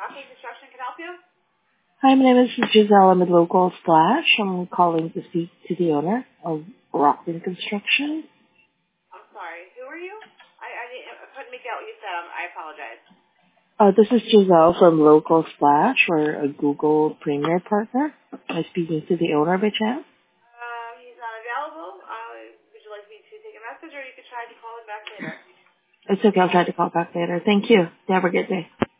Rockland Construction can help you? Hi, my name is Giselle. I'm at Local Splash. I'm calling to speak to the owner of Rockland Construction. I'm sorry. Who are you? I couldn't make out what you said. I apologize. This is Giselle from Local Splash. We're a Google Premier partner. Am I speaking to the owner by chance? He's not available. Would you like me to take a message, or you could try to call him back later? It's okay. I'll try to call back later. Thank you. You have a good day.